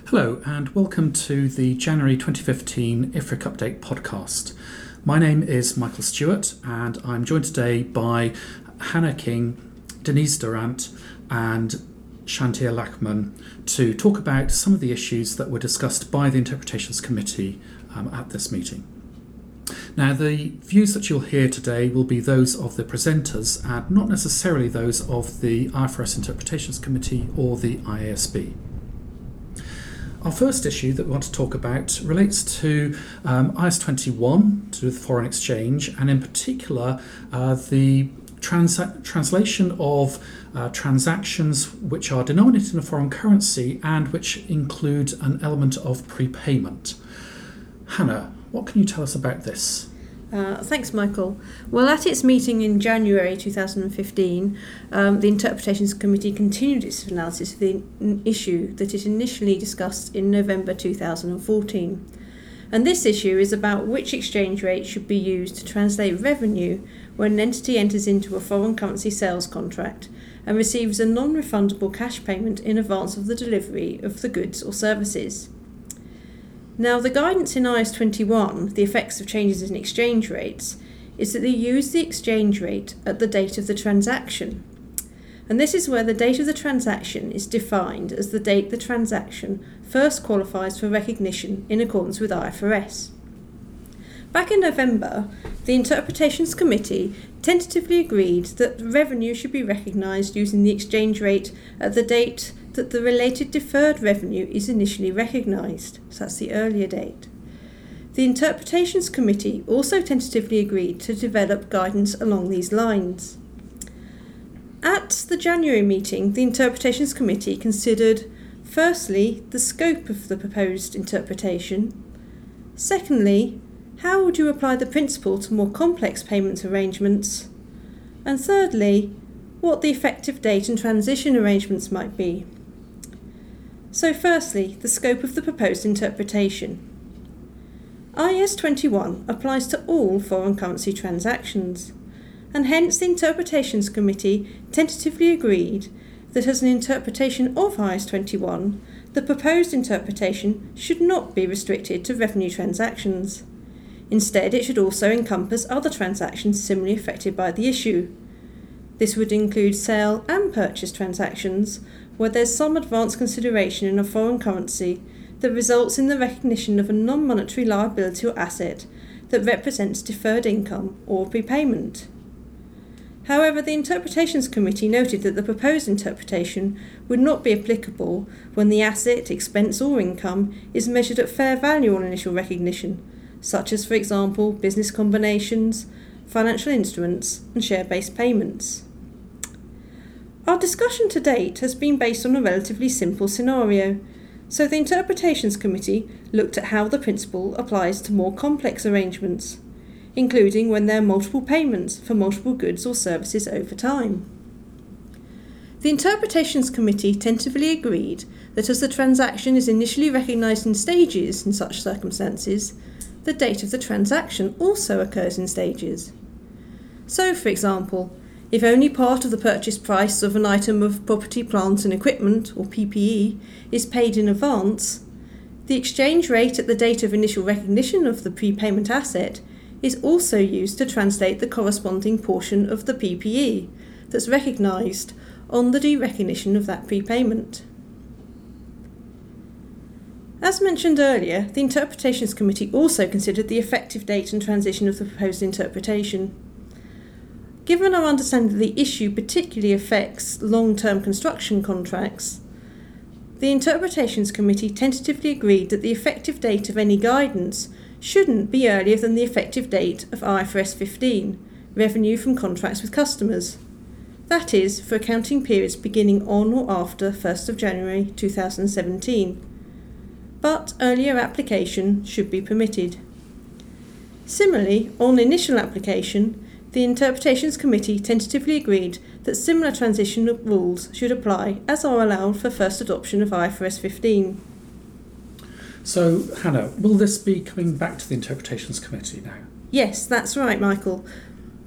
Hello and welcome to the January 2015 IFRIC Update podcast. My name is Michael Stewart and I'm joined today by Hannah King, Denise Durant and Shantia Lachman to talk about some of the issues that were discussed by the Interpretations Committee at this meeting. Now, the views that you'll hear today will be those of the presenters and not necessarily those of the IFRS Interpretations Committee or the IASB. Our first issue that we want to talk about relates to IAS 21, to do with foreign exchange, and in particular the translation of transactions which are denominated in a foreign currency and which include an element of prepayment. Hannah, what can you tell us about this? Thanks, Michael. Well, at its meeting in January 2015, the Interpretations Committee continued its analysis of the issue that it initially discussed in November 2014. And this issue is about which exchange rate should be used to translate revenue when an entity enters into a foreign currency sales contract and receives a non-refundable cash payment in advance of the delivery of the goods or services. Now, the guidance in IAS 21, the effects of changes in exchange rates, is that they use the exchange rate at the date of the transaction. And this is where the date of the transaction is defined as the date the transaction first qualifies for recognition in accordance with IFRS. Back in November, the Interpretations Committee tentatively agreed that revenue should be recognised using the exchange rate at the date that the related deferred revenue is initially recognised, so that's the earlier date. The Interpretations Committee also tentatively agreed to develop guidance along these lines. At the January meeting, the Interpretations Committee considered, firstly, the scope of the proposed interpretation, secondly, how would you apply the principle to more complex payment arrangements, and thirdly, what the effective date and transition arrangements might be. So firstly, the scope of the proposed interpretation. IAS 21 applies to all foreign currency transactions, and hence the Interpretations Committee tentatively agreed that as an interpretation of IAS 21, the proposed interpretation should not be restricted to revenue transactions. Instead, it should also encompass other transactions similarly affected by the issue. This would include sale and purchase transactions where there's some advance consideration in a foreign currency that results in the recognition of a non-monetary liability or asset that represents deferred income or prepayment. However, the Interpretations Committee noted that the proposed interpretation would not be applicable when the asset, expense or income is measured at fair value on initial recognition, such as, for example, business combinations, financial instruments and share-based payments. Our discussion to date has been based on a relatively simple scenario, so the Interpretations Committee looked at how the principle applies to more complex arrangements, including when there are multiple payments for multiple goods or services over time. The Interpretations Committee tentatively agreed that as the transaction is initially recognised in stages in such circumstances, the date of the transaction also occurs in stages. So, for example, if only part of the purchase price of an item of property, plant and equipment, or PPE, is paid in advance, the exchange rate at the date of initial recognition of the prepayment asset is also used to translate the corresponding portion of the PPE that's recognised on the derecognition of that prepayment. As mentioned earlier, the Interpretations Committee also considered the effective date and transition of the proposed interpretation. Given our understanding that the issue particularly affects long-term construction contracts, the Interpretations Committee tentatively agreed that the effective date of any guidance shouldn't be earlier than the effective date of IFRS 15, revenue from contracts with customers. That is, for accounting periods beginning on or after 1st of January 2017. But earlier application should be permitted. Similarly, on initial application, the Interpretations Committee tentatively agreed that similar transition rules should apply as are allowed for first adoption of IFRS 15. So, Hannah, will this be coming back to the Interpretations Committee now? Yes, that's right, Michael.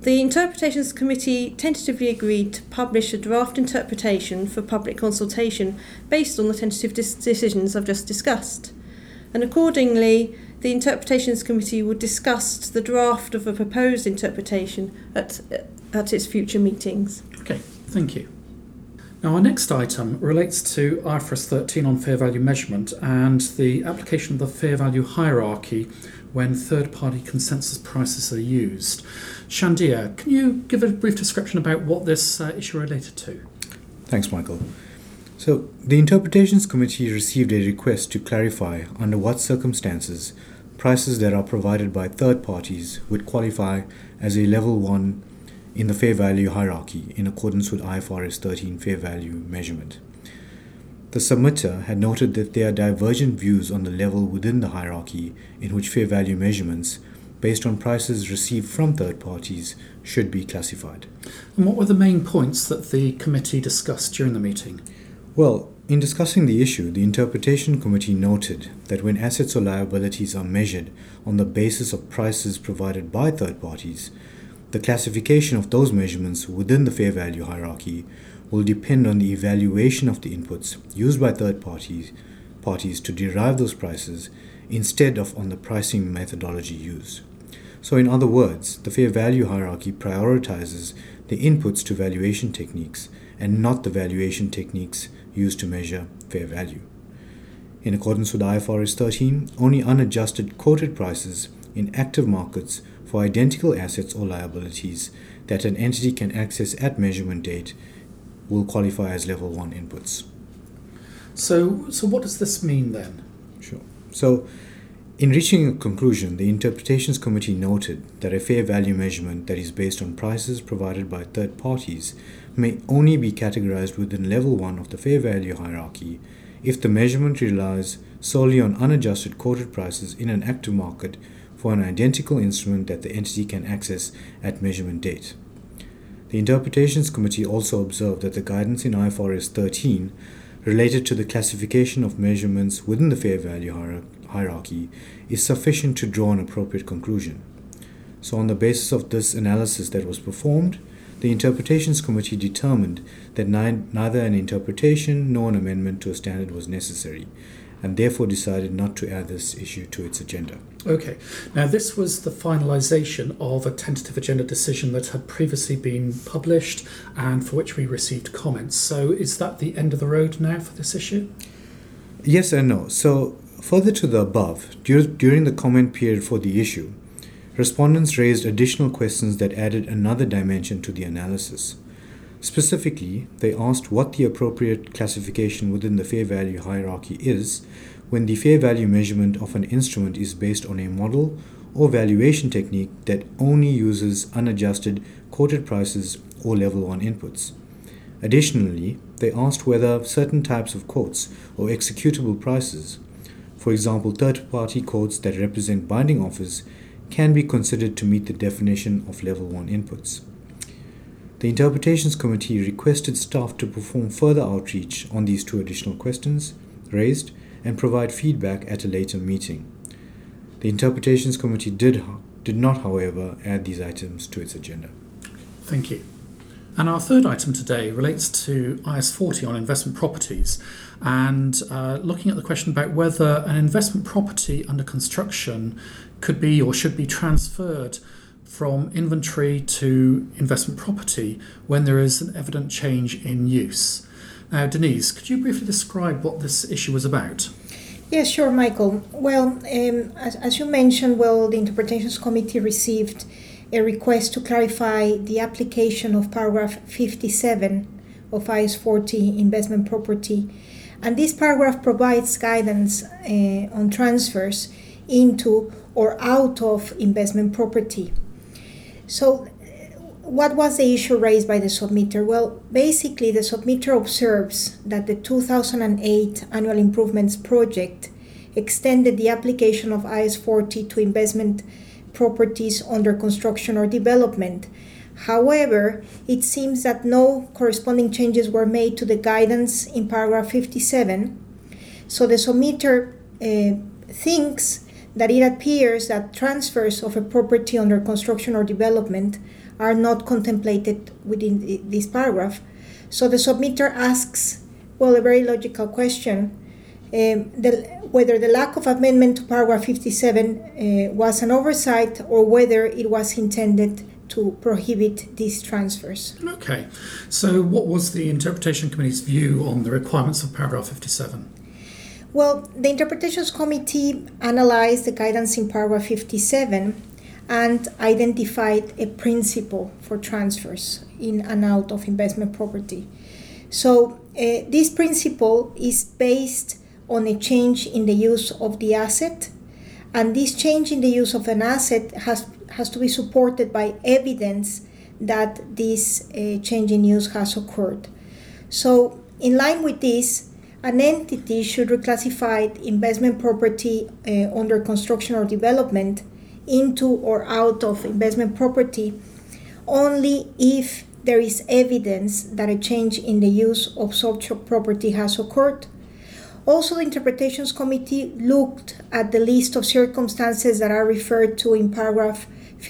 The Interpretations Committee tentatively agreed to publish a draft interpretation for public consultation based on the tentative decisions I've just discussed. And accordingly, the Interpretations Committee would discuss the draft of a proposed interpretation at its future meetings. Okay, thank you. Now, our next item relates to IFRS 13 on fair value measurement and the application of the fair value hierarchy when third-party consensus prices are used. Shandia, can you give a brief description about what this issue related to? Thanks, Michael. So, the Interpretations Committee received a request to clarify under what circumstances prices that are provided by third parties would qualify as a level 1 in the fair value hierarchy in accordance with IFRS 13 fair value measurement. The submitter had noted that there are divergent views on the level within the hierarchy in which fair value measurements, based on prices received from third parties, should be classified. And what were the main points that the committee discussed during the meeting? Well, in discussing the issue, the Interpretation Committee noted that when assets or liabilities are measured on the basis of prices provided by third parties, the classification of those measurements within the fair value hierarchy will depend on the evaluation of the inputs used by third parties to derive those prices instead of on the pricing methodology used. So in other words, the fair value hierarchy prioritizes the inputs to valuation techniques and not the valuation techniques used to measure fair value. In accordance with IFRS 13, only unadjusted quoted prices in active markets for identical assets or liabilities that an entity can access at measurement date will qualify as level 1 inputs. So what does this mean then? Sure. So, in reaching a conclusion, the Interpretations Committee noted that a fair value measurement that is based on prices provided by third parties may only be categorized within level 1 of the fair value hierarchy if the measurement relies solely on unadjusted quoted prices in an active market for an identical instrument that the entity can access at measurement date. The Interpretations Committee also observed that the guidance in IFRS 13 related to the classification of measurements within the fair value hierarchy is sufficient to draw an appropriate conclusion. So on the basis of this analysis that was performed, the Interpretations Committee determined that neither an interpretation nor an amendment to a standard was necessary, and therefore decided not to add this issue to its agenda. Okay. Now, this was the finalisation of a tentative agenda decision that had previously been published and for which we received comments. So is that the end of the road now for this issue? Yes and no. So, further to the above, during the comment period for the issue, respondents raised additional questions that added another dimension to the analysis. Specifically, they asked what the appropriate classification within the fair value hierarchy is when the fair value measurement of an instrument is based on a model or valuation technique that only uses unadjusted quoted prices or level 1 inputs. Additionally, they asked whether certain types of quotes or executable prices, for example third-party quotes that represent binding offers, can be considered to meet the definition of level 1 inputs. The Interpretations Committee requested staff to perform further outreach on these two additional questions raised and provide feedback at a later meeting. The Interpretations Committee did not, however, add these items to its agenda. Thank you. And our third item today relates to IAS 40 on investment properties and looking at the question about whether an investment property under construction could be or should be transferred from inventory to investment property when there is an evident change in use. Now, Denise, could you briefly describe what this issue was about? Yes, sure, Michael. Well, as you mentioned, the Interpretations Committee received a request to clarify the application of paragraph 57 of IAS 40 investment property. And this paragraph provides guidance on transfers into or out of investment property. So what was the issue raised by the submitter? Well, basically the submitter observes that the 2008 Annual Improvements Project extended the application of IAS 40 to investment properties under construction or development. However, it seems that no corresponding changes were made to the guidance in paragraph 57. So the submitter thinks that it appears that transfers of a property under construction or development are not contemplated within this paragraph. So the submitter asks, well, a very logical question, whether the lack of amendment to paragraph 57 was an oversight or whether it was intended to prohibit these transfers. Okay, so what was the Interpretation Committee's view on the requirements of paragraph 57? Well, the Interpretations Committee analyzed the guidance in paragraph 57 and identified a principle for transfers in and out of investment property. So this principle is based on a change in the use of the asset, and this change in the use of an asset has to be supported by evidence that this change in use has occurred. So in line with this, an entity should reclassify investment property under construction or development into or out of investment property only if there is evidence that a change in the use of such property has occurred. Also, the Interpretations Committee looked at the list of circumstances that are referred to in paragraph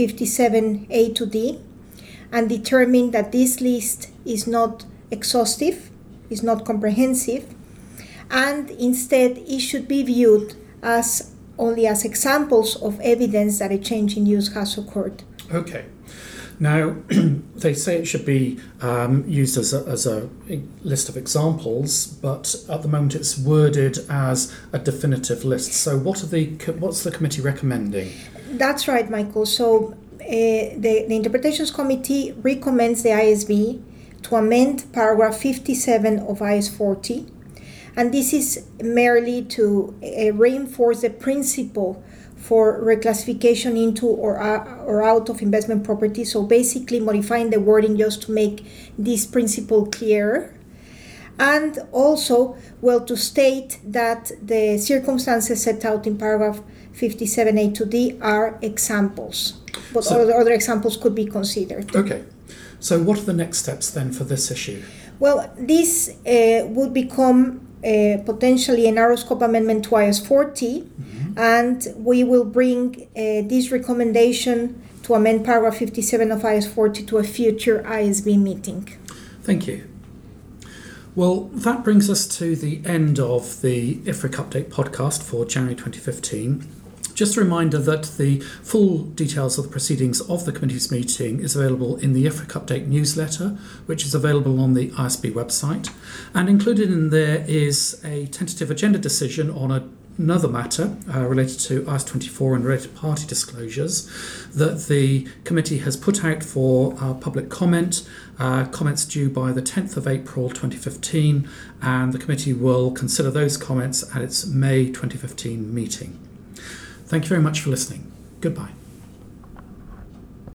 57A to D and determined that this list is not exhaustive, is not comprehensive, and instead it should be viewed as only as examples of evidence that a change in use has occurred. Okay. Now, they say it should be used as a list of examples, but at the moment it's worded as a definitive list. So what's the committee recommending? That's right, Michael. So the Interpretations Committee recommends the ISB to amend paragraph 57 of IS 40, and this is merely to reinforce the principle for reclassification into or out of investment property. So basically modifying the wording just to make this principle clearer. And also, well, to state that the circumstances set out in paragraph 57A to D are examples, but other examples could be considered. Okay. So what are the next steps then for this issue? Well, this would become potentially a narrow scope amendment to IS 40, and we will bring this recommendation to amend paragraph 57 of IS 40 to a future ISB meeting. Thank you. Well, that brings us to the end of the IFRIC Update podcast for January 2015. Just a reminder that the full details of the proceedings of the committee's meeting is available in the IFRIC Update newsletter, which is available on the ISB website. And included in there is a tentative agenda decision on another matter related to IS 24 and related party disclosures that the committee has put out for public comment. Comments due by the 10th of April 2015, and the committee will consider those comments at its May 2015 meeting. Thank you very much for listening. Goodbye.